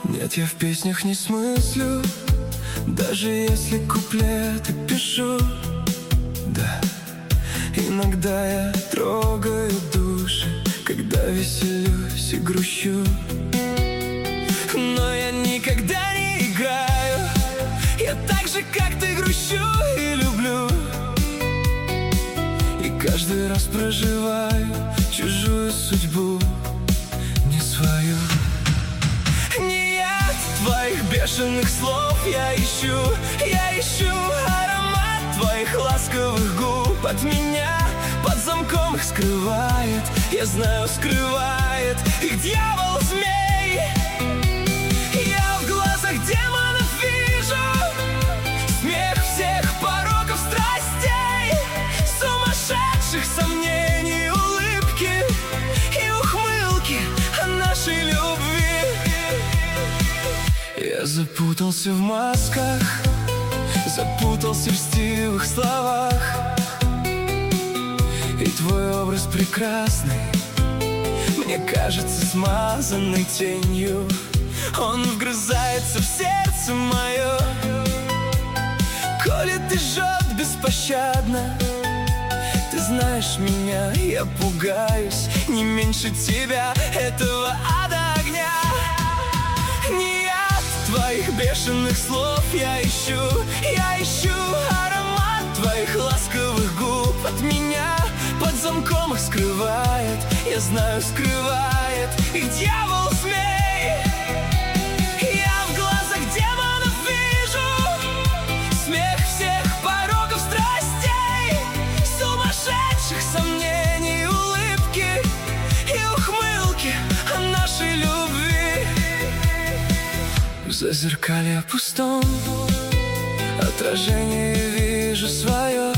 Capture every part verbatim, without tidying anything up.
Нет, я в песнях не смыслю, даже если куплеты пишу. Да, иногда я трогаю души, когда веселюсь и грущу. Но я никогда не играю, я так же, как ты, грущу и люблю. И каждый раз проживаю чужую судьбу, не свою. Нет твоих бешеных слов я ищу, я ищу аромат твоих ласковых губ. От меня под замком их скрывает, я знаю, скрывает их дьявол-змей. Я в глазах демонов вижу смех всех пороков страстей, сумасшедших сомнений, улыбки и ухмылки о нашей любви. Я запутался в масках, запутался в льстивых словах. И твой образ прекрасный мне кажется смазанной тенью. Он вгрызается в сердце мое, колет и жжет беспощадно. Ты знаешь меня, я пугаюсь не меньше тебя, этого ада огня. Не от твоих бешеных слов я ищу, я ищу аромат твоих ласковых губ. От меня под замком их скрывает, я знаю, скрывает их дьявол-змей. Я в глазах демонов вижу смех всех пороков страстей, сумасшедших сомнений, улыбки и ухмылки о нашей любви. В зазеркалье пустом отражение вижу свое,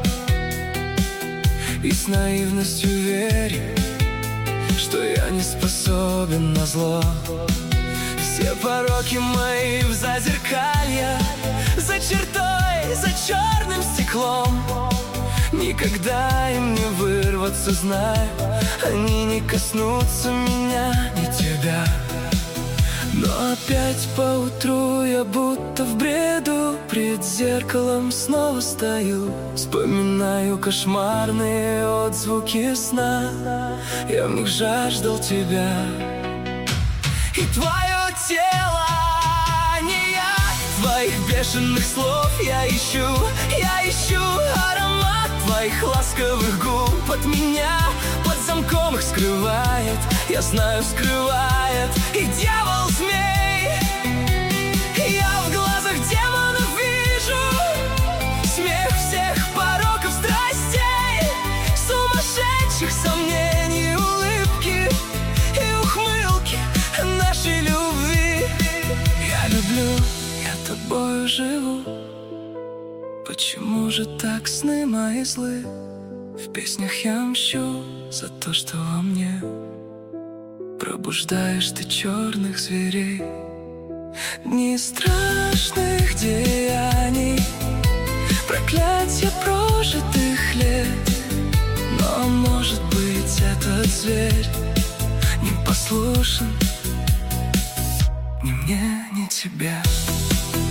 и с наивностью верю, что я не способен на зло. Все пороки мои в зазеркалье, за чертой, за черным стеклом. Никогда им не вырваться, знаю, они не коснутся меня, ни тебя. Но опять поутру я будто в бреду, пред зеркалом снова стою, вспоминаю кошмарные отзвуки сна, я в них жаждал тебя. И твое тело, не я, твоих бешеных слов я ищу, я ищу аромат твоих ласковых губ. От меня под замком их скрывает, я знаю, скрывает их дьявол-змей. Я в глазах демонов вижу смех всех пороков страстей, сумасшедших сомнений, улыбки и ухмылки нашей любви. Я люблю, я тобою живу. Почему же так сны мои злы? В песнях я мщу за то, что во мне пробуждаешь ты черных зверей. Дни страшных деяний, проклятья прожитых лет. Но, может быть, этот зверь не послушен ни мне, ни тебе.